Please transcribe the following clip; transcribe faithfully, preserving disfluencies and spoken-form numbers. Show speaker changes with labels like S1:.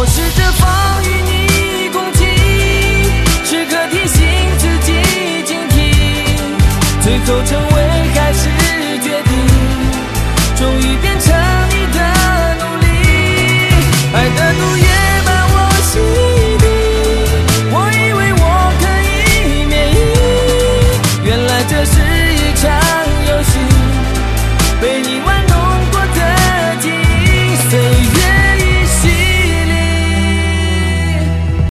S1: 我试着放与你共情，时刻提醒自己警惕，最后成为还是决定，终于变成你的奴隶。爱的奴役